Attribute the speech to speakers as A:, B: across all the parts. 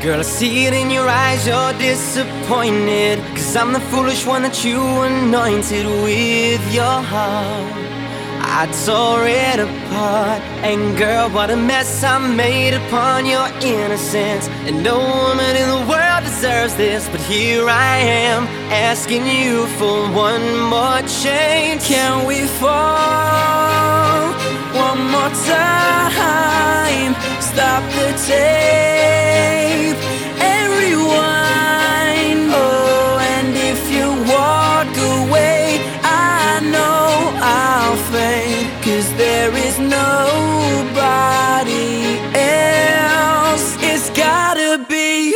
A: Girl, I see it in your eyes, you're disappointed, 'cause I'm the foolish one that you anointed with your heart. I tore it apart, and girl, what a mess I made upon your innocence. And no woman in the world deserves this, but here I am, asking you for one more chance.
B: Can we fall one more time? Stop the tape and rewind. Oh, and if you walk away, I know I'll faint, 'cause there is nobody else. It's gotta be you.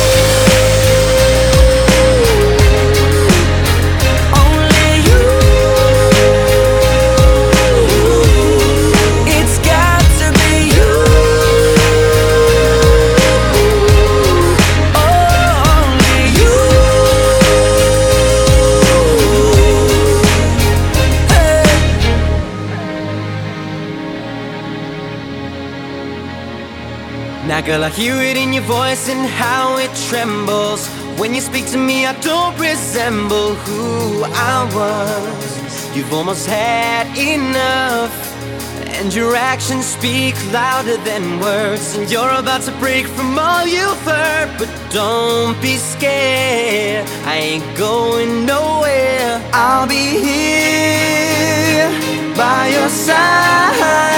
A: Now girl, I hear it in your voice and how it trembles. When you speak to me, I don't resemble who I was. You've almost had enough, and your actions speak louder than words. And you're about to break from all you've heard, but don't be scared, I ain't going nowhere. I'll be here by your side.